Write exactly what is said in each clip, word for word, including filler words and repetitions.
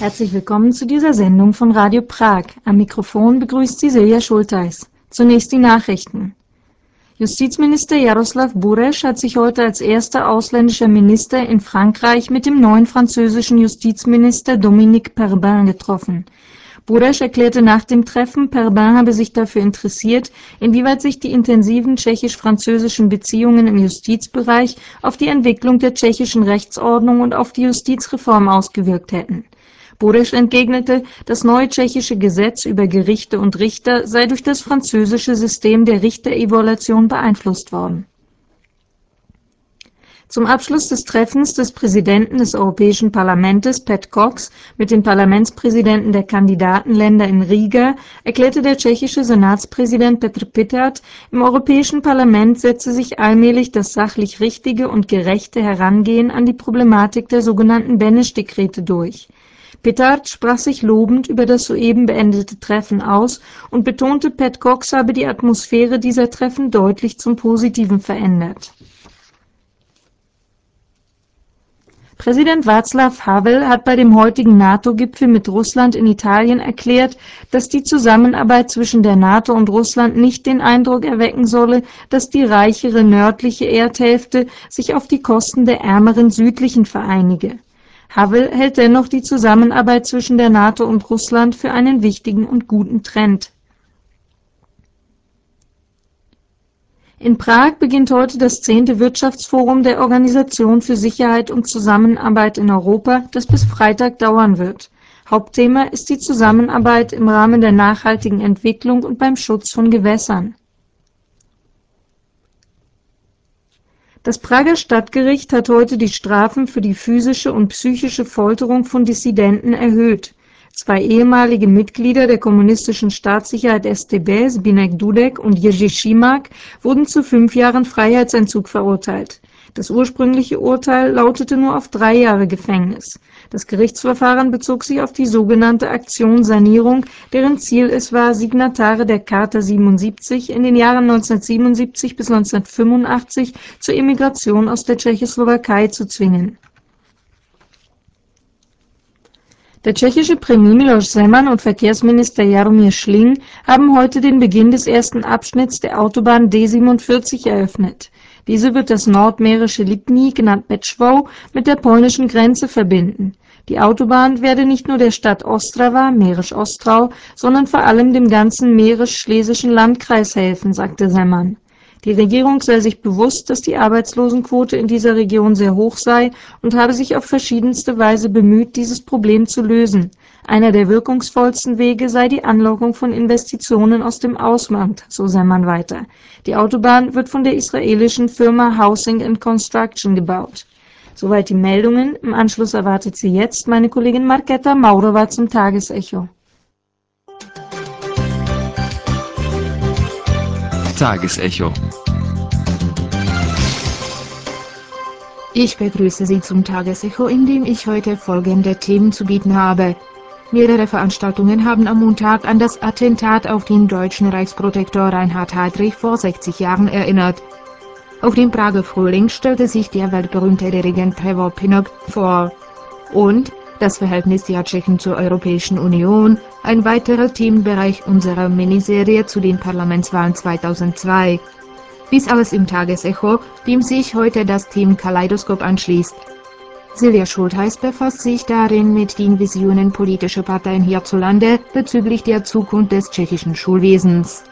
Herzlich willkommen zu dieser Sendung von Radio Prag. Am Mikrofon begrüßt Sie Silja Schultheis. Zunächst die Nachrichten. Justizminister Jaroslav Bureš hat sich heute als erster ausländischer Minister in Frankreich mit dem neuen französischen Justizminister Dominique Perben getroffen. Bureš erklärte nach dem Treffen, Perben habe sich dafür interessiert, inwieweit sich die intensiven tschechisch-französischen Beziehungen im Justizbereich auf die Entwicklung der tschechischen Rechtsordnung und auf die Justizreform ausgewirkt hätten. Bureš entgegnete, das neue tschechische Gesetz über Gerichte und Richter sei durch das französische System der Richterevaluation beeinflusst worden. Zum Abschluss des Treffens des Präsidenten des Europäischen Parlaments, Pat Cox, mit den Parlamentspräsidenten der Kandidatenländer in Riga, erklärte der tschechische Senatspräsident Petr Pitart, im Europäischen Parlament setze sich allmählich das sachlich richtige und gerechte Herangehen an die Problematik der sogenannten Beneš-Dekrete durch. Pitart sprach sich lobend über das soeben beendete Treffen aus und betonte, Pat Cox habe die Atmosphäre dieser Treffen deutlich zum Positiven verändert. Präsident Václav Havel hat bei dem heutigen NATO-Gipfel mit Russland in Italien erklärt, dass die Zusammenarbeit zwischen der NATO und Russland nicht den Eindruck erwecken solle, dass die reichere nördliche Erdhälfte sich auf die Kosten der ärmeren südlichen vereinige. Havel hält dennoch die Zusammenarbeit zwischen der NATO und Russland für einen wichtigen und guten Trend. In Prag beginnt heute das zehnte Wirtschaftsforum der Organisation für Sicherheit und Zusammenarbeit in Europa, das bis Freitag dauern wird. Hauptthema ist die Zusammenarbeit im Rahmen der nachhaltigen Entwicklung und beim Schutz von Gewässern. Das Prager Stadtgericht hat heute die Strafen für die physische und psychische Folterung von Dissidenten erhöht. Zwei ehemalige Mitglieder der kommunistischen Staatssicherheit S t B, Zbyněk Dudek und Jerzy Šimak, wurden zu fünf Jahren Freiheitsentzug verurteilt. Das ursprüngliche Urteil lautete nur auf drei Jahre Gefängnis. Das Gerichtsverfahren bezog sich auf die sogenannte Aktion Sanierung, deren Ziel es war, Signatare der Charta siebenundsiebzig in den Jahren neunzehnhundertsiebenundsiebzig bis neunzehnhundertfünfundachtzig zur Emigration aus der Tschechoslowakei zu zwingen. Der tschechische Premier Miloš Zeman und Verkehrsminister Jaromír Šlingr haben heute den Beginn des ersten Abschnitts der Autobahn D siebenundvierzig eröffnet. Diese wird das nordmährische Lipní, genannt Bečov, mit der polnischen Grenze verbinden. Die Autobahn werde nicht nur der Stadt Ostrava, Mährisch Ostrau, sondern vor allem dem ganzen mährisch-schlesischen Landkreis helfen, sagte Zeman. Die Regierung sei sich bewusst, dass die Arbeitslosenquote in dieser Region sehr hoch sei und habe sich auf verschiedenste Weise bemüht, dieses Problem zu lösen. Einer der wirkungsvollsten Wege sei die Anlockung von Investitionen aus dem Ausland, so Zeman weiter. Die Autobahn wird von der israelischen Firma Housing and Construction gebaut. Soweit die Meldungen. Im Anschluss erwartet Sie jetzt meine Kollegin Markéta Maurova zum Tagesecho. Tagesecho. Ich begrüße Sie zum Tagesecho, in dem ich heute folgende Themen zu bieten habe. Mehrere Veranstaltungen haben am Montag an das Attentat auf den deutschen Reichsprotektor Reinhard Heydrich vor sechzig Jahren erinnert. Auf dem Prager Frühling stellte sich der weltberühmte Dirigent Trevor Pinnock vor. Und das Verhältnis der Tschechen zur Europäischen Union, ein weiterer Themenbereich unserer Miniserie zu den Parlamentswahlen zweitausendzwei. Dies alles im Tagesecho, dem sich heute das Team Kaleidoskop anschließt. Silja Schultheis befasst sich darin mit den Visionen politischer Parteien hierzulande bezüglich der Zukunft des tschechischen Schulwesens.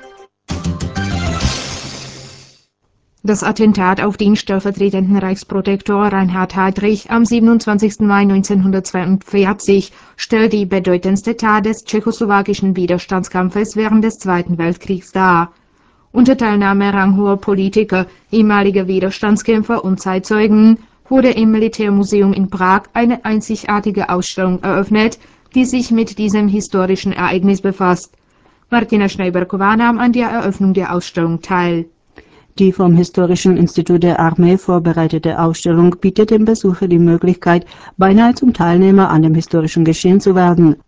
Das Attentat auf den stellvertretenden Reichsprotektor Reinhard Heydrich am siebenundzwanzigsten Mai neunzehnhundertzweiundvierzig stellt die bedeutendste Tat des tschechoslowakischen Widerstandskampfes während des Zweiten Weltkriegs dar. Unter Teilnahme ranghoher Politiker, ehemaliger Widerstandskämpfer und Zeitzeugen wurde im Militärmuseum in Prag eine einzigartige Ausstellung eröffnet, die sich mit diesem historischen Ereignis befasst. Martina Schneiberková nahm an der Eröffnung der Ausstellung teil. Die vom Historischen Institut der Armee vorbereitete Ausstellung bietet dem Besucher die Möglichkeit, beinahe zum Teilnehmer an dem historischen Geschehen zu werden.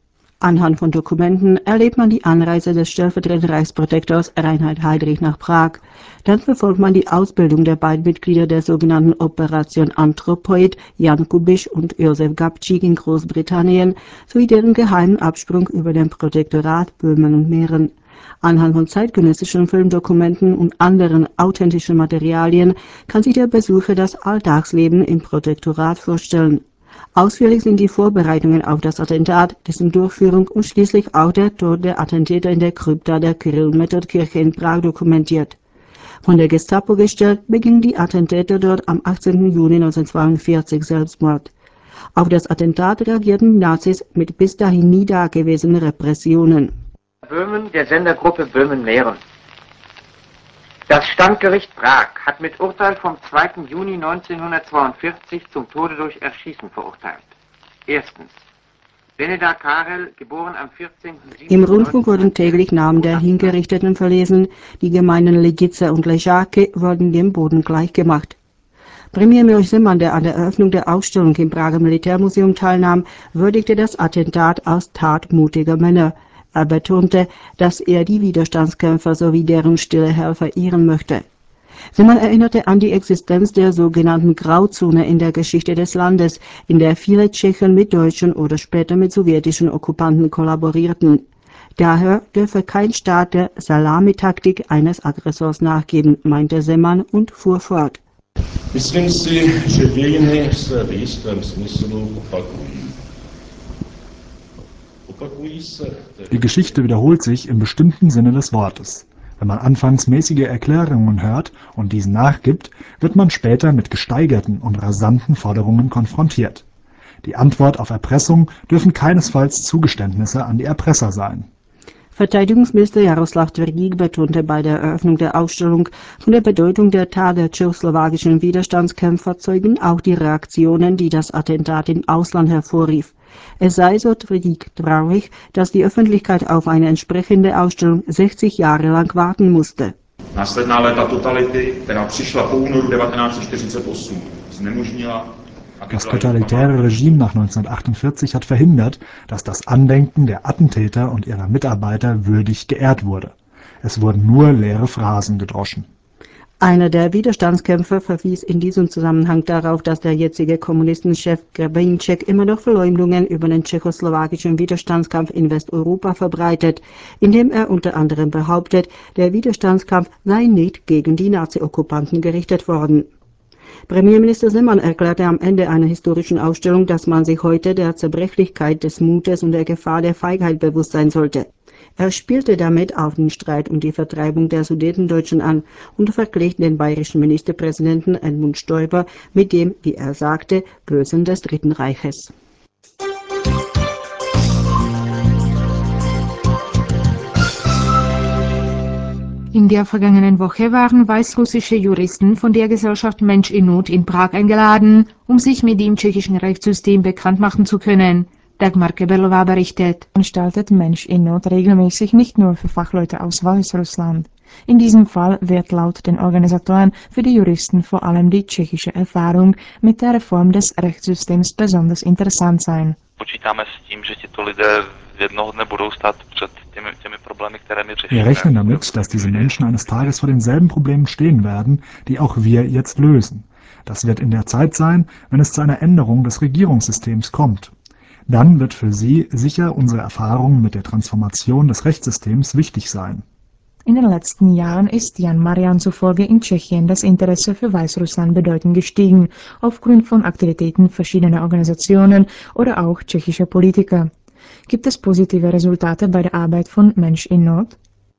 Anhand von Dokumenten erlebt man die Anreise des stellvertretenden Reichsprotektors Reinhard Heydrich nach Prag. Dann verfolgt man die Ausbildung der beiden Mitglieder der sogenannten Operation Anthropoid, Jan Kubisch und Josef Gabčík in Großbritannien, sowie deren geheimen Absprung über den Protektorat Böhmen und Mähren. Anhand von zeitgenössischen Filmdokumenten und anderen authentischen Materialien kann sich der Besucher das Alltagsleben im Protektorat vorstellen. Ausführlich sind die Vorbereitungen auf das Attentat, dessen Durchführung und schließlich auch der Tod der Attentäter in der Krypta der Kyrill-Method-Kirche in Prag dokumentiert. Von der Gestapo gestellt, begingen die Attentäter dort am achtzehnten Juni neunzehnhundertzweiundvierzig Selbstmord. Auf das Attentat reagierten die Nazis mit bis dahin nie dagewesenen Repressionen. Böhmen der Sendergruppe Böhmen-Mähren. Das Standgericht Prag hat mit Urteil vom zweiten Juni neunzehnhundertzweiundvierzig zum Tode durch Erschießen verurteilt. Erstens. Beneda Karel, geboren am vierzehnten siebten Im Rundfunk wurden täglich Namen der Hingerichteten verlesen, die Gemeinden Ligice und Ležáky wurden dem Boden gleichgemacht. Premier Miloš Zeman, der an der Eröffnung der Ausstellung im Prager Militärmuseum teilnahm, würdigte das Attentat als Tat mutiger Männer. Er betonte, dass er die Widerstandskämpfer sowie deren stille Helfer ehren möchte. Zeman erinnerte an die Existenz der sogenannten Grauzone in der Geschichte des Landes, in der viele Tschechen mit deutschen oder später mit sowjetischen Okkupanten kollaborierten. Daher dürfe kein Staat der Salamitaktik eines Aggressors nachgeben, meinte Zeman und fuhr fort. Myslím si, že dějiny se v jistém smyslu opakují. Die Geschichte wiederholt sich im bestimmten Sinne des Wortes. Wenn man anfangs mäßige Erklärungen hört und diesen nachgibt, wird man später mit gesteigerten und rasanten Forderungen konfrontiert. Die Antwort auf Erpressung dürfen keinesfalls Zugeständnisse an die Erpresser sein. Verteidigungsminister Jaroslav Tvrdík betonte bei der Eröffnung der Ausstellung, von der Bedeutung der Tat der tschechoslowakischen Widerstandskämpfer zeugen auch die Reaktionen, die das Attentat im Ausland hervorrief. Es sei, so Tvrdík, traurig, dass die Öffentlichkeit auf eine entsprechende Ausstellung sechzig Jahre lang warten musste. Následná léta totality, která přišla po únoru devatenáctsetčtyřicet osm, znemožnila. Das totalitäre Regime nach neunzehnhundertachtundvierzig hat verhindert, dass das Andenken der Attentäter und ihrer Mitarbeiter würdig geehrt wurde. Es wurden nur leere Phrasen gedroschen. Einer der Widerstandskämpfer verwies in diesem Zusammenhang darauf, dass der jetzige Kommunistenchef Grebenček immer noch Verleumdungen über den tschechoslowakischen Widerstandskampf in Westeuropa verbreitet, indem er unter anderem behauptet, der Widerstandskampf sei nicht gegen die Nazi-Okkupanten gerichtet worden. Premierminister Zeman erklärte am Ende einer historischen Ausstellung, dass man sich heute der Zerbrechlichkeit des Mutes und der Gefahr der Feigheit bewusst sein sollte. Er spielte damit auf den Streit um die Vertreibung der Sudetendeutschen an und verglich den bayerischen Ministerpräsidenten Edmund Stoiber mit dem, wie er sagte, Bösen des Dritten Reiches. In der vergangenen Woche waren weißrussische Juristen von der Gesellschaft Mensch in Not in Prag eingeladen, um sich mit dem tschechischen Rechtssystem bekannt machen zu können. Dagmar Keberlová berichtet. Veranstaltet Mensch in Not regelmäßig nicht nur für Fachleute aus Weißrussland. In diesem Fall wird laut den Organisatoren für die Juristen vor allem die tschechische Erfahrung mit der Reform des Rechtssystems besonders interessant sein. Wir rechnen damit, dass diese Menschen eines Tages vor denselben Problemen stehen werden, die auch wir jetzt lösen. Das wird in der Zeit sein, wenn es zu einer Änderung des Regierungssystems kommt. Dann wird für sie sicher unsere Erfahrung mit der Transformation des Rechtssystems wichtig sein. In den letzten Jahren ist Jan Marian zufolge in Tschechien das Interesse für Weißrussland bedeutend gestiegen, aufgrund von Aktivitäten verschiedener Organisationen oder auch tschechischer Politiker. Gibt es positive Resultate bei der Arbeit von Mensch in Not?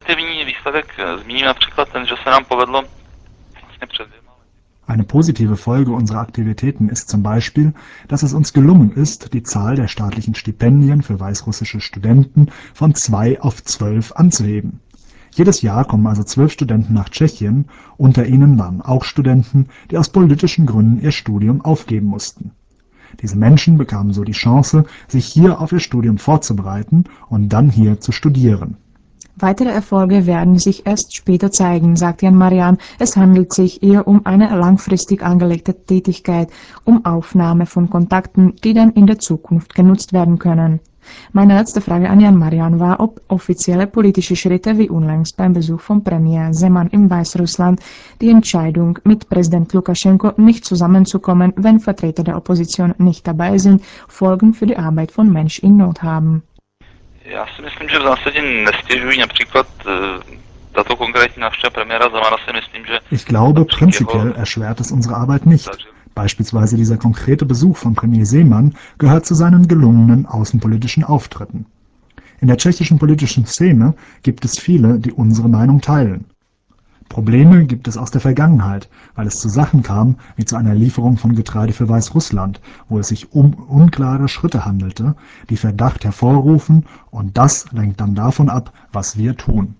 Eine positive Folge unserer Aktivitäten ist zum Beispiel, dass es uns gelungen ist, die Zahl der staatlichen Stipendien für weißrussische Studenten von zwei auf zwölf anzuheben. Jedes Jahr kommen also zwölf Studenten nach Tschechien, unter ihnen waren auch Studenten, die aus politischen Gründen ihr Studium aufgeben mussten. Diese Menschen bekamen so die Chance, sich hier auf ihr Studium vorzubereiten und dann hier zu studieren. Weitere Erfolge werden sich erst später zeigen, sagt Jan Marian. Es handelt sich eher um eine langfristig angelegte Tätigkeit, um Aufnahme von Kontakten, die dann in der Zukunft genutzt werden können. Meine letzte Frage an Jan Marian war, ob offizielle politische Schritte wie unlängst beim Besuch von Premier Zeman in Weißrussland die Entscheidung, mit Präsident Lukaschenko nicht zusammenzukommen, wenn Vertreter der Opposition nicht dabei sind, Folgen für die Arbeit von Mensch in Not haben. Já si myslím, že v zásadě nestěžují například tato konkrétní návštěva premiéra Zemana si myslím, že... Ich glaube, prinzipiell erschwert es unsere Arbeit nicht. Beispielsweise dieser konkrete Besuch von Premier Zeman gehört zu seinen gelungenen außenpolitischen Auftritten. In der tschechischen politischen Szene gibt es viele, die unsere Meinung teilen. Probleme gibt es aus der Vergangenheit, weil es zu Sachen kam, wie zu einer Lieferung von Getreide für Weißrussland, wo es sich um unklare Schritte handelte, die Verdacht hervorrufen, und das lenkt dann davon ab, was wir tun.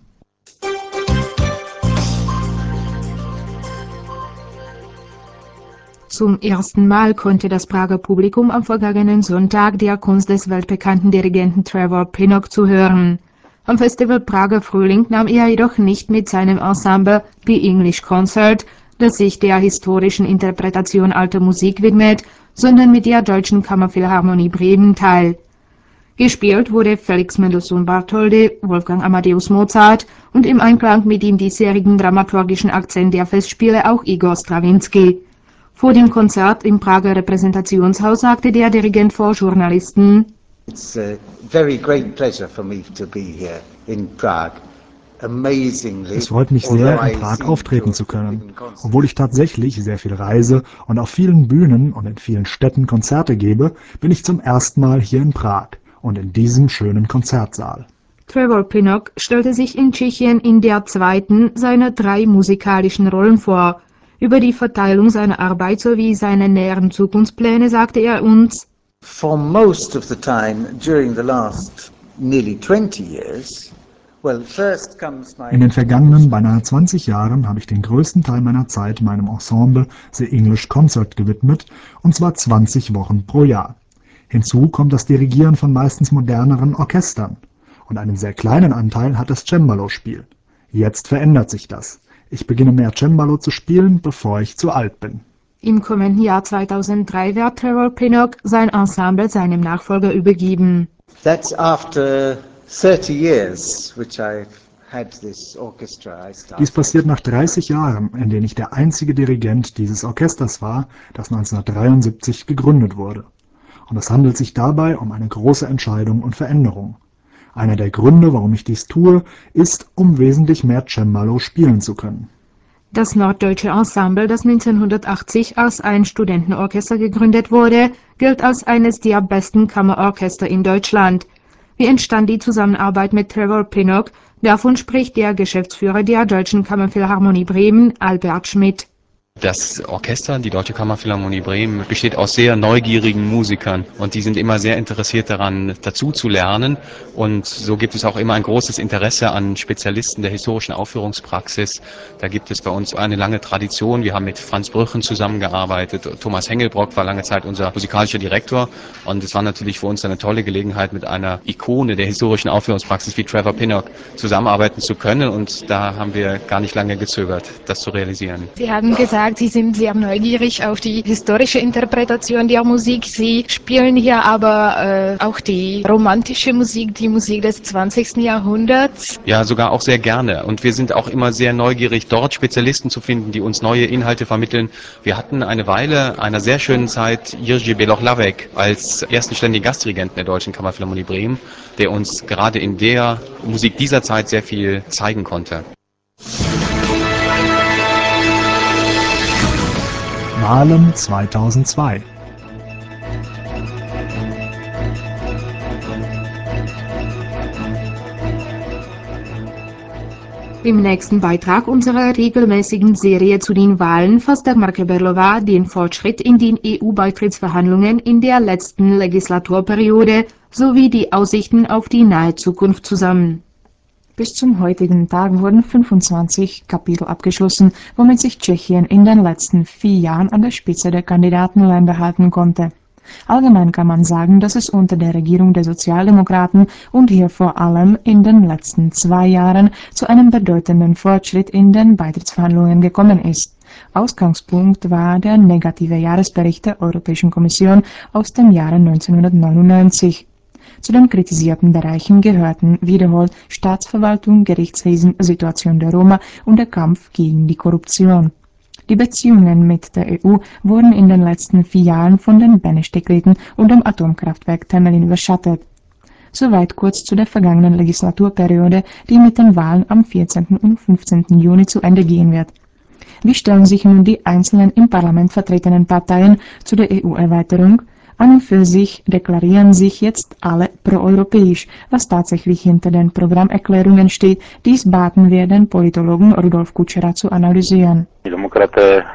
Zum ersten Mal konnte das Prager Publikum am vergangenen Sonntag der Kunst des weltbekannten Dirigenten Trevor Pinnock zuhören. Am Festival Prager Frühling nahm er jedoch nicht mit seinem Ensemble The English Concert, das sich der historischen Interpretation alter Musik widmet, sondern mit der Deutschen Kammerphilharmonie Bremen teil. Gespielt wurde Felix Mendelssohn Bartholdy, Wolfgang Amadeus Mozart und im Einklang mit dem diesjährigen dramaturgischen Akzent der Festspiele auch Igor Strawinsky. Vor dem Konzert im Prager Repräsentationshaus sagte der Dirigent vor Journalisten: It's a very great pleasure for me to be here in Prague. Es freut mich sehr, in Prag auftreten zu können. Obwohl ich tatsächlich sehr viel reise und auf vielen Bühnen und in vielen Städten Konzerte gebe, bin ich zum ersten Mal hier in Prag und in diesem schönen Konzertsaal. Trevor Pinnock stellte sich in Tschechien in der zweiten seiner drei musikalischen Rollen vor. Über die Verteilung seiner Arbeit sowie seine näheren Zukunftspläne sagte er uns: For most of the time during the last nearly twenty years, well, first comes my... In den vergangenen beinahe zwanzig Jahren habe ich den größten Teil meiner Zeit meinem Ensemble The English Concert gewidmet, und zwar zwanzig Wochen pro Jahr. Hinzu kommt das Dirigieren von meistens moderneren Orchestern. Und einen sehr kleinen Anteil hat das Cembalo-Spiel. Jetzt verändert sich das. Ich beginne mehr Cembalo zu spielen, bevor ich zu alt bin. Im kommenden Jahr zweitausenddrei wird Trevor Pinnock sein Ensemble seinem Nachfolger übergeben. That's after thirty years, which I've had this orchestra. I started. Dies passiert nach dreißig Jahren, in denen ich der einzige Dirigent dieses Orchesters war, das neunzehnhundertdreiundsiebzig gegründet wurde. Und es handelt sich dabei um eine große Entscheidung und Veränderung. Einer der Gründe, warum ich dies tue, ist, um wesentlich mehr Cembalo spielen zu können. Das norddeutsche Ensemble, das neunzehnhundertachtzig als ein Studentenorchester gegründet wurde, gilt als eines der besten Kammerorchester in Deutschland. Wie entstand die Zusammenarbeit mit Trevor Pinnock? Davon spricht der Geschäftsführer der Deutschen Kammerphilharmonie Bremen, Albert Schmidt. Das Orchester, die Deutsche Kammerphilharmonie Bremen, besteht aus sehr neugierigen Musikern und die sind immer sehr interessiert daran, dazu zu lernen, und so gibt es auch immer ein großes Interesse an Spezialisten der historischen Aufführungspraxis. Da gibt es bei uns eine lange Tradition. Wir haben mit Franz Brüchen zusammengearbeitet. Thomas Hengelbrock war lange Zeit unser musikalischer Direktor, und es war natürlich für uns eine tolle Gelegenheit, mit einer Ikone der historischen Aufführungspraxis wie Trevor Pinnock zusammenarbeiten zu können, und da haben wir gar nicht lange gezögert, das zu realisieren. Sie haben gesagt, Sie sind sehr neugierig auf die historische Interpretation der Musik. Sie spielen hier aber äh, auch die romantische Musik, die Musik des zwanzigsten Jahrhunderts. Ja, sogar auch sehr gerne. Und wir sind auch immer sehr neugierig, dort Spezialisten zu finden, die uns neue Inhalte vermitteln. Wir hatten eine Weile, einer sehr schönen Zeit, Jiří Bělohlávek als ersten ständigen Gastdirigenten der Deutschen Kammerphilharmonie Bremen, der uns gerade in der Musik dieser Zeit sehr viel zeigen konnte. Wahlen zweitausendzwei. Im nächsten Beitrag unserer regelmäßigen Serie zu den Wahlen fasst Dagmar Keberlová den Fortschritt in den E U-Beitrittsverhandlungen in der letzten Legislaturperiode sowie die Aussichten auf die nahe Zukunft zusammen. Bis zum heutigen Tag wurden fünfundzwanzig Kapitel abgeschlossen, womit sich Tschechien in den letzten vier Jahren an der Spitze der Kandidatenländer halten konnte. Allgemein kann man sagen, dass es unter der Regierung der Sozialdemokraten und hier vor allem in den letzten zwei Jahren zu einem bedeutenden Fortschritt in den Beitrittsverhandlungen gekommen ist. Ausgangspunkt war der negative Jahresbericht der Europäischen Kommission aus dem Jahre neunzehnhundertneunundneunzig. Zu den kritisierten Bereichen gehörten wiederholt Staatsverwaltung, Gerichtswesen, Situation der Roma und der Kampf gegen die Korruption. Die Beziehungen mit der E U wurden in den letzten vier Jahren von den Beneš-Dekreten und dem Atomkraftwerk Temelin überschattet. Soweit kurz zu der vergangenen Legislaturperiode, die mit den Wahlen am vierzehnten und fünfzehnten Juni zu Ende gehen wird. Wie stellen sich nun die einzelnen im Parlament vertretenen Parteien zu der E U-Erweiterung? An und für sich deklarieren sich jetzt alle proeuropäisch. Was tatsächlich hinter den Programmerklärungen steht, dies baten wir den Politologen Rudolf Kučera zu analysieren. Die Demokraté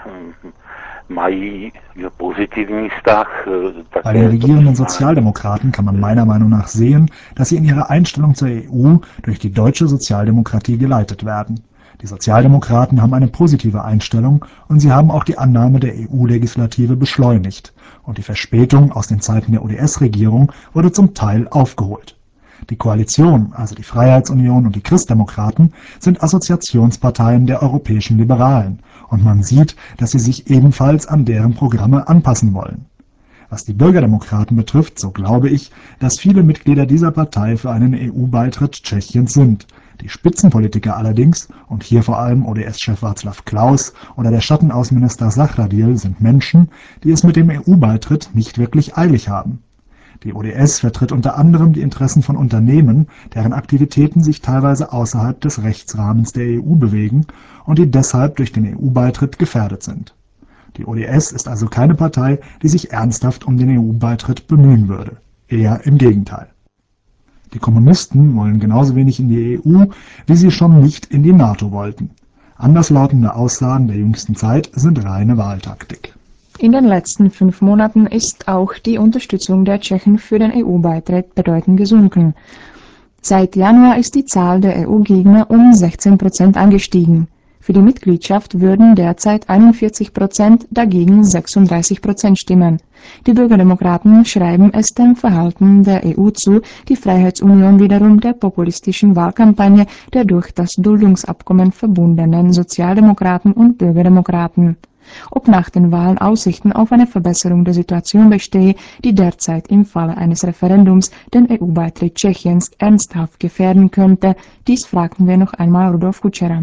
mají pozitivní vztah. Bei den regierenden Sozialdemokraten kann man meiner Meinung nach sehen, dass sie in ihrer Einstellung zur E U durch die deutsche Sozialdemokratie geleitet werden. Die Sozialdemokraten haben eine positive Einstellung und sie haben auch die Annahme der E U-Legislative beschleunigt. Und die Verspätung aus den Zeiten der U D S-Regierung wurde zum Teil aufgeholt. Die Koalition, also die Freiheitsunion und die Christdemokraten, sind Assoziationsparteien der europäischen Liberalen und man sieht, dass sie sich ebenfalls an deren Programme anpassen wollen. Was die Bürgerdemokraten betrifft, so glaube ich, dass viele Mitglieder dieser Partei für einen E U-Beitritt Tschechiens sind. Die Spitzenpolitiker allerdings, und hier vor allem O D S-Chef Václav Klaus oder der Schattenaußenminister Zahradil, sind Menschen, die es mit dem E U-Beitritt nicht wirklich eilig haben. Die O D S vertritt unter anderem die Interessen von Unternehmen, deren Aktivitäten sich teilweise außerhalb des Rechtsrahmens der E U bewegen und die deshalb durch den E U-Beitritt gefährdet sind. Die O D S ist also keine Partei, die sich ernsthaft um den E U-Beitritt bemühen würde. Eher im Gegenteil. Die Kommunisten wollen genauso wenig in die E U, wie sie schon nicht in die NATO wollten. Anderslautende Aussagen der jüngsten Zeit sind reine Wahltaktik. In den letzten fünf Monaten ist auch die Unterstützung der Tschechen für den E U-Beitritt bedeutend gesunken. Seit Januar ist die Zahl der E U-Gegner um sechzehn Prozent angestiegen. Für die Mitgliedschaft würden derzeit einundvierzig Prozent, dagegen sechsunddreißig Prozent stimmen. Die Bürgerdemokraten schreiben es dem Verhalten der E U zu, die Freiheitsunion wiederum der populistischen Wahlkampagne der durch das Duldungsabkommen verbundenen Sozialdemokraten und Bürgerdemokraten. Ob nach den Wahlen Aussichten auf eine Verbesserung der Situation bestehe, die derzeit im Falle eines Referendums den E U-Beitritt Tschechiens ernsthaft gefährden könnte, dies fragten wir noch einmal Rudolf Kučera.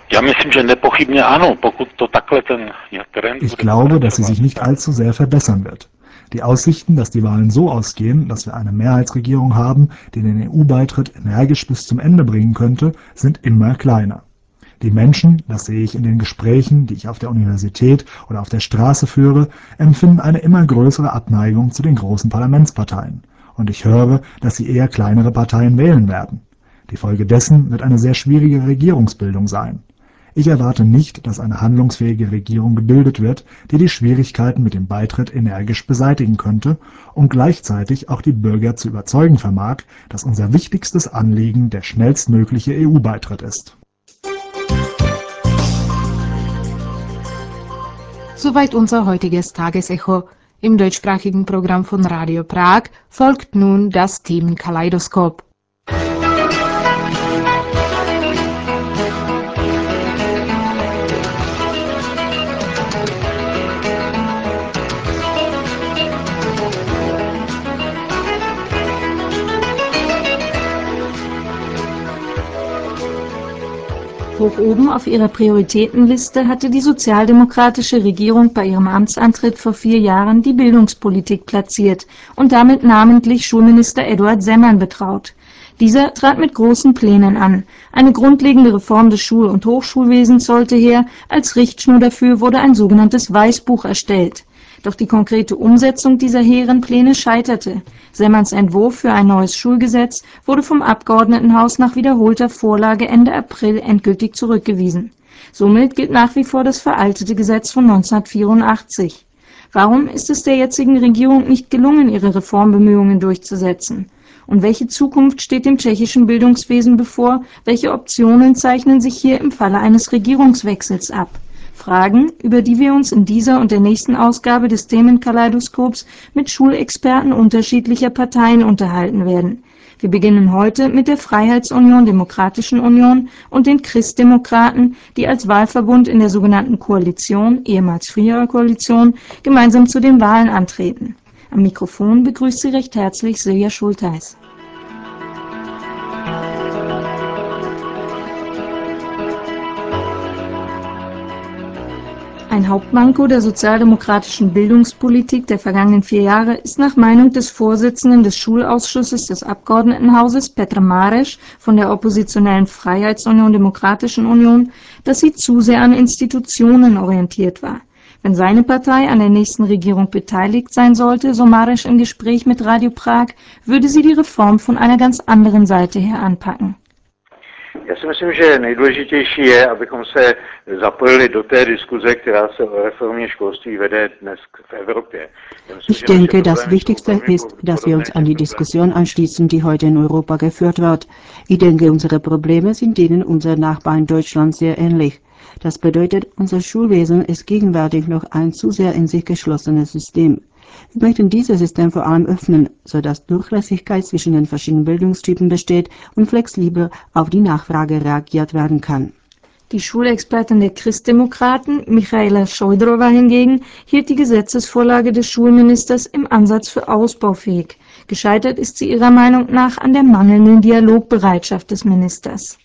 Ich glaube, dass sie sich nicht allzu sehr verbessern wird. Die Aussichten, dass die Wahlen so ausgehen, dass wir eine Mehrheitsregierung haben, die den E U-Beitritt energisch bis zum Ende bringen könnte, sind immer kleiner. Die Menschen, das sehe ich in den Gesprächen, die ich auf der Universität oder auf der Straße führe, empfinden eine immer größere Abneigung zu den großen Parlamentsparteien. Und ich höre, dass sie eher kleinere Parteien wählen werden. Die Folge dessen wird eine sehr schwierige Regierungsbildung sein. Ich erwarte nicht, dass eine handlungsfähige Regierung gebildet wird, die die Schwierigkeiten mit dem Beitritt energisch beseitigen könnte und gleichzeitig auch die Bürger zu überzeugen vermag, dass unser wichtigstes Anliegen der schnellstmögliche E U-Beitritt ist. Soweit unser heutiges Tagesecho. Im deutschsprachigen Programm von Radio Prag folgt nun das Themenkaleidoskop. Hoch oben auf ihrer Prioritätenliste hatte die sozialdemokratische Regierung bei ihrem Amtsantritt vor vier Jahren die Bildungspolitik platziert und damit namentlich Schulminister Eduard Semmern betraut. Dieser trat mit großen Plänen an. Eine grundlegende Reform des Schul- und Hochschulwesens sollte her, als Richtschnur dafür wurde ein sogenanntes Weißbuch erstellt. Doch die konkrete Umsetzung dieser hehren Pläne scheiterte. Semmerns Entwurf für ein neues Schulgesetz wurde vom Abgeordnetenhaus nach wiederholter Vorlage Ende April endgültig zurückgewiesen. Somit gilt nach wie vor das veraltete Gesetz von neunzehnhundertvierundachtzig. Warum ist es der jetzigen Regierung nicht gelungen, ihre Reformbemühungen durchzusetzen? Und welche Zukunft steht dem tschechischen Bildungswesen bevor? Welche Optionen zeichnen sich hier im Falle eines Regierungswechsels ab? Fragen, über die wir uns in dieser und der nächsten Ausgabe des Themenkaleidoskops mit Schulexperten unterschiedlicher Parteien unterhalten werden. Wir beginnen heute mit der Freiheitsunion, Demokratischen Union und den Christdemokraten, die als Wahlverbund in der sogenannten Koalition, ehemals früherer Koalition, gemeinsam zu den Wahlen antreten. Am Mikrofon begrüßt Sie recht herzlich Silja Schultheis. Ein Hauptmanko der sozialdemokratischen Bildungspolitik der vergangenen vier Jahre ist nach Meinung des Vorsitzenden des Schulausschusses des Abgeordnetenhauses, Petar Mares, von der oppositionellen Freiheitsunion Demokratischen Union, dass sie zu sehr an Institutionen orientiert war. Wenn seine Partei an der nächsten Regierung beteiligt sein sollte, so Mares im Gespräch mit Radio Prag, würde sie die Reform von einer ganz anderen Seite her anpacken. Já si myslím, že nejdůležitější je, abychom se zapojili do té diskuze, která se o reformě školství vede dnes v Evropě. Ich denke, das Wichtigste ist, dass wir uns an die Diskussion anschließen, die heute in Europa geführt wird. Ich denke, unsere Probleme sind denen unserer Nachbarn in Deutschland sehr ähnlich. Das bedeutet, unser Schulwesen ist gegenwärtig noch ein zu sehr in sich geschlossenes System. Wir möchten dieses System vor allem öffnen, sodass Durchlässigkeit zwischen den verschiedenen Bildungstypen besteht und flexibel auf die Nachfrage reagiert werden kann. Die Schulexpertin der Christdemokraten, Michaela Šojdrová hingegen, hielt die Gesetzesvorlage des Schulministers im Ansatz für ausbaufähig. Gescheitert ist sie ihrer Meinung nach an der mangelnden Dialogbereitschaft des Ministers.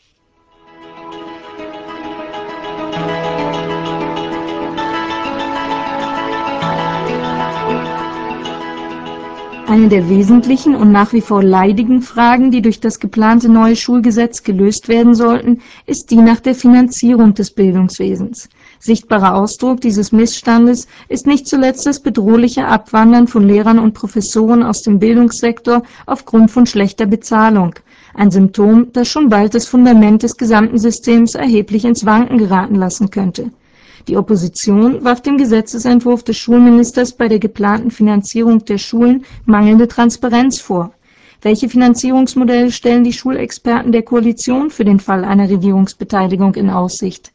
Eine der wesentlichen und nach wie vor leidigen Fragen, die durch das geplante neue Schulgesetz gelöst werden sollten, ist die nach der Finanzierung des Bildungswesens. Sichtbarer Ausdruck dieses Missstandes ist nicht zuletzt das bedrohliche Abwandern von Lehrern und Professoren aus dem Bildungssektor aufgrund von schlechter Bezahlung. Ein Symptom, das schon bald das Fundament des gesamten Systems erheblich ins Wanken geraten lassen könnte. Die Opposition warf dem Gesetzesentwurf des Schulministers bei der geplanten Finanzierung der Schulen mangelnde Transparenz vor. Welche Finanzierungsmodelle stellen die Schulexperten der Koalition für den Fall einer Regierungsbeteiligung in Aussicht?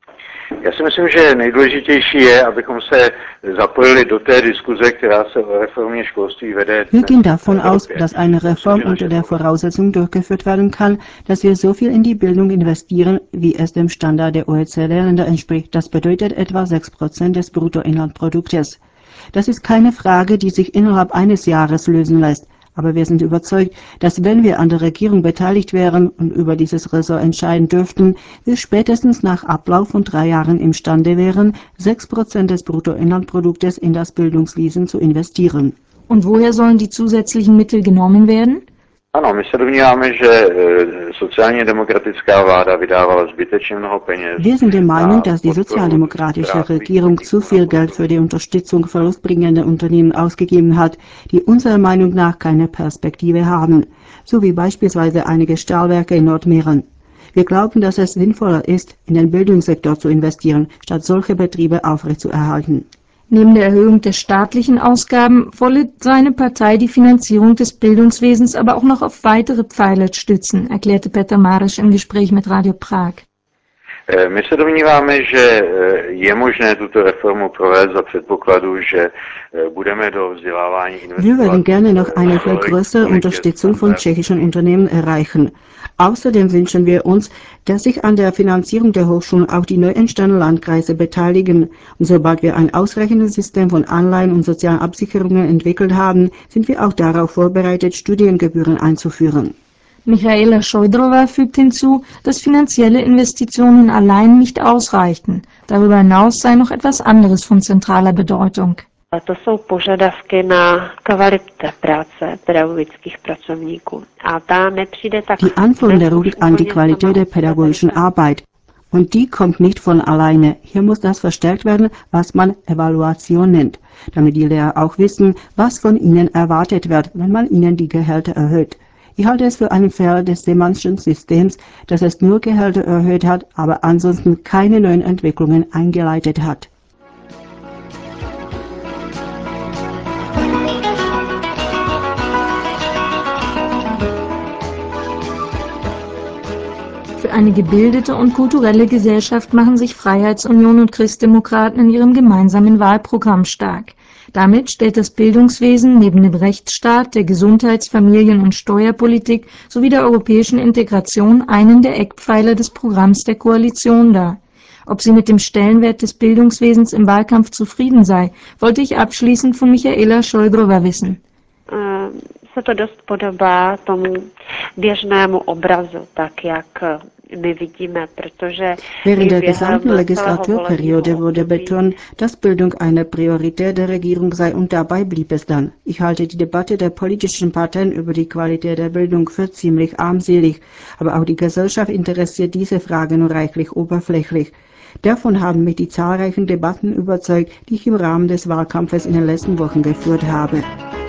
Já si myslím, že nejdůležitější je, abychom se zapojili do té diskuze, která se o reformě školství vede. Wir gehen davon aus, dass eine Reform unter der Voraussetzung durchgeführt werden kann, dass wir so viel in die Bildung investieren, wie es dem Standard der O E C D-Länder entspricht. Das bedeutet etwa sechs Prozent des Bruttoinlandproduktes. Das ist keine Frage, die sich innerhalb eines Jahres lösen lässt. Aber wir sind überzeugt, dass wenn wir an der Regierung beteiligt wären und über dieses Ressort entscheiden dürften, wir spätestens nach Ablauf von drei Jahren imstande wären, sechs Prozent des Bruttoinlandproduktes in das Bildungswesen zu investieren. Und woher sollen die zusätzlichen Mittel genommen werden? Ano, my se domníváme, že sociálně demokratická vláda vydávala zbytečně mnoho peněz. Wir sind der Meinung, dass die sozialdemokratische Regierung zu viel Geld für die Unterstützung verlustbringender Unternehmen ausgegeben hat, die unserer Meinung nach keine Perspektive haben, so wie beispielsweise einige Stahlwerke in Nordmähren. Wir glauben, dass es sinnvoller ist, in den Bildungssektor zu investieren, statt solche Betriebe aufrechtzuerhalten. Neben der Erhöhung der staatlichen Ausgaben wolle seine Partei die Finanzierung des Bildungswesens aber auch noch auf weitere Pfeiler stützen, erklärte Petar Mares im Gespräch mit Radio Prag. My se domníváme, že je možné tuto reformu provést za předpokladu, že budeme do vzdělávání investovat. Wir würden gerne noch eine viel größere Unterstützung von tschechischen Unternehmen erreichen. Außerdem wünschen wir uns, dass sich an der Finanzierung der Hochschulen auch die neu entstandenen Landkreise beteiligen. Und sobald wir ein ausreichendes System von Anleihen und sozialen Absicherungen entwickelt haben, sind wir auch darauf vorbereitet, Studiengebühren einzuführen. Michaela Šojdrová fügt hinzu, dass finanzielle Investitionen allein nicht ausreichten. Darüber hinaus sei noch etwas anderes von zentraler Bedeutung. To jsou požadavky na kvalitu práce pedagogických pracovníků. A ta nepřijde tak. Die Anforderung an die Qualität der pädagogischen Arbeit. Und die kommt nicht von alleine. Hier muss das verstärkt werden, was man Evaluation nennt, damit die Lehrer auch wissen, was von ihnen erwartet wird, wenn man ihnen die Gehälter erhöht. Ich halte es für einen Fehler des semantischen Systems, dass es nur Gehälter erhöht hat, aber ansonsten keine neuen Entwicklungen eingeleitet hat. Für eine gebildete und kulturelle Gesellschaft machen sich Freiheitsunion und Christdemokraten in ihrem gemeinsamen Wahlprogramm stark. Damit stellt das Bildungswesen neben dem Rechtsstaat, der Gesundheits-, Familien- und Steuerpolitik sowie der europäischen Integration einen der Eckpfeiler des Programms der Koalition dar. Ob sie mit dem Stellenwert des Bildungswesens im Wahlkampf zufrieden sei, wollte ich abschließend von Michaela Šojdrová wissen. Se to dost podobá tomu běžnému obrazu, tak jak my vidíme, protože Während der gesamten Legislaturperiode wurde betont, dass Bildung eine Priorität der Regierung sei und dabei blieb es dann. Ich halte die Debatte der politischen Parteien über die Qualität der Bildung für ziemlich armselig, aber auch die Gesellschaft interessiert diese Frage nur reichlich oberflächlich. Davon haben mich die zahlreichen Debatten überzeugt, die ich im Rahmen des Wahlkampfes in den letzten Wochen geführt habe.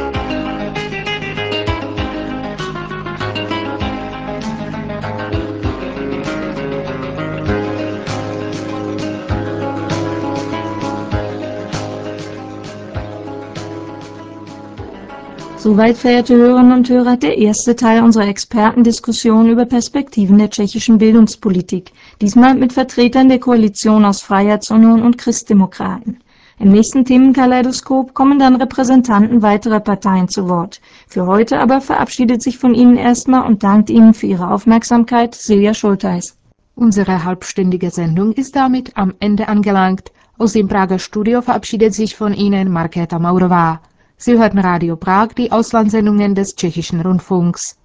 Soweit, verehrte Hörerinnen und Hörer, der erste Teil unserer Expertendiskussion über Perspektiven der tschechischen Bildungspolitik, diesmal mit Vertretern der Koalition aus Freiheitsunion und Christdemokraten. Im nächsten Themenkaleidoskop kommen dann Repräsentanten weiterer Parteien zu Wort. Für heute aber verabschiedet sich von Ihnen erstmal und dankt Ihnen für Ihre Aufmerksamkeit Silja Schultheis. Unsere halbstündige Sendung ist damit am Ende angelangt. Aus dem Prager Studio verabschiedet sich von Ihnen Markéta Maurová. Sie hörten Radio Prag, die Auslandssendungen des Tschechischen Rundfunks.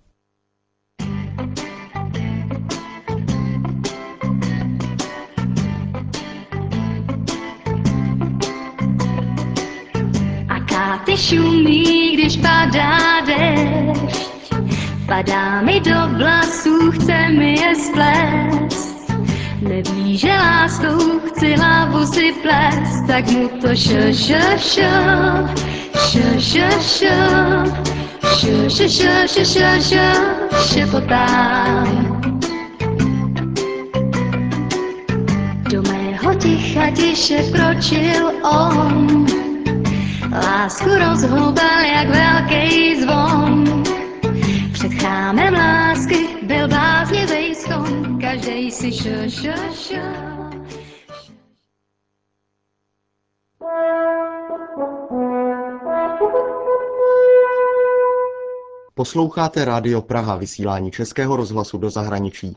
A káty šumí, když padá déšť, padá mi do vlasů, chce mi je splést. Neví, že láskou chci hlavu si plést, tak mu to šo, šo, šo, šo, šo, šo, šo, šo, šo, šo, šo, šo, šepotám. Do mého ticha tiše vkročil on, lásku rozhoubal jak velký zvon. Před chrámem lásky byl bláznivý schon, každej si šo, šo, šo. Posloucháte Rádio Praha, vysílání Českého rozhlasu do zahraničí.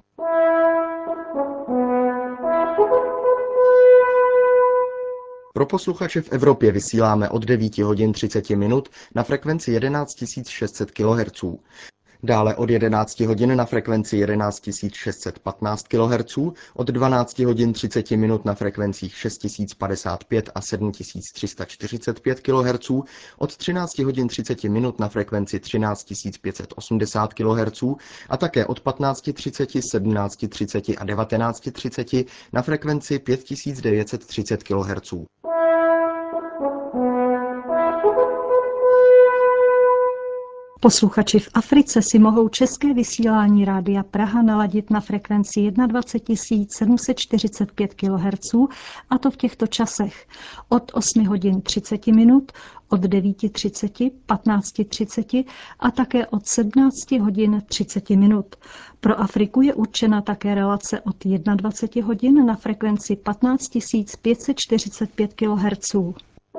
Pro posluchače v Evropě vysíláme od devíti hodin třicet minut na frekvenci jedenáct tisíc šest set kilohertzů. Dále od jedenácti hodin na frekvenci jedenáct tisíc šest set patnáct kilohertzů, od dvanácti hodin třicet minut na frekvencích šest tisíc padesát pět a sedm tisíc tři sta čtyřicet pět kilohertzů, od třinácti hodin třicet minut na frekvenci třináct tisíc pět set osmdesát kilohertzů a také od patnácti třicet, sedmnácti třicet a devatenácti třicet na frekvenci pět tisíc devět set třicet kilohertzů. Posluchači v Africe si mohou české vysílání Rádia Praha naladit na frekvenci dvacet jedna tisíc sedm set čtyřicet pět kilohertzů, a to v těchto časech od osmi hodin třicet minut, od devíti třicet, patnácti třicet a také od sedmnácti hodin třicet minut. Pro Afriku je určena také relace od dvacet jedna hodin na frekvenci patnáct tisíc pět set čtyřicet pět kilohertzů.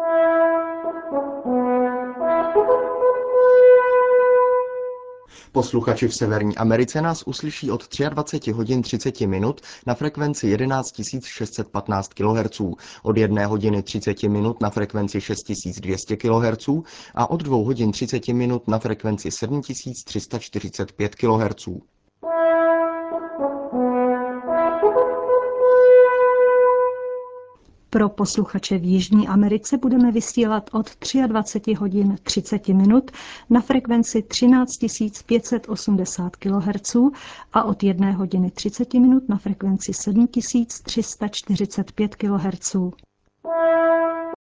Posluchači v Severní Americe nás uslyší od dvacet tři hodin třicet minut na frekvenci jedenáct tisíc šest set patnáct kilohertzů, od jedné hodiny třicet minut na frekvenci šest tisíc dvě stě kilohertzů a od dvou hodin třicet minut na frekvenci sedm tisíc tři sta čtyřicet pět kilohertzů. Pro posluchače v Jižní Americe budeme vysílat od dvacet tři hodin třicet minut na frekvenci třináct tisíc pět set osmdesát kilohertzů a od jedné hodiny třicet minut na frekvenci sedm tisíc tři sta čtyřicet pět kilohertzů.